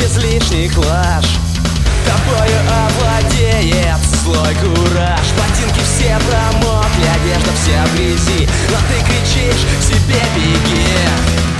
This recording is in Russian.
без лишних лаж. Тобою овладеет злой кураж. Ботинки все промокли, одежда вся в грязи, но ты кричишь себе: беги.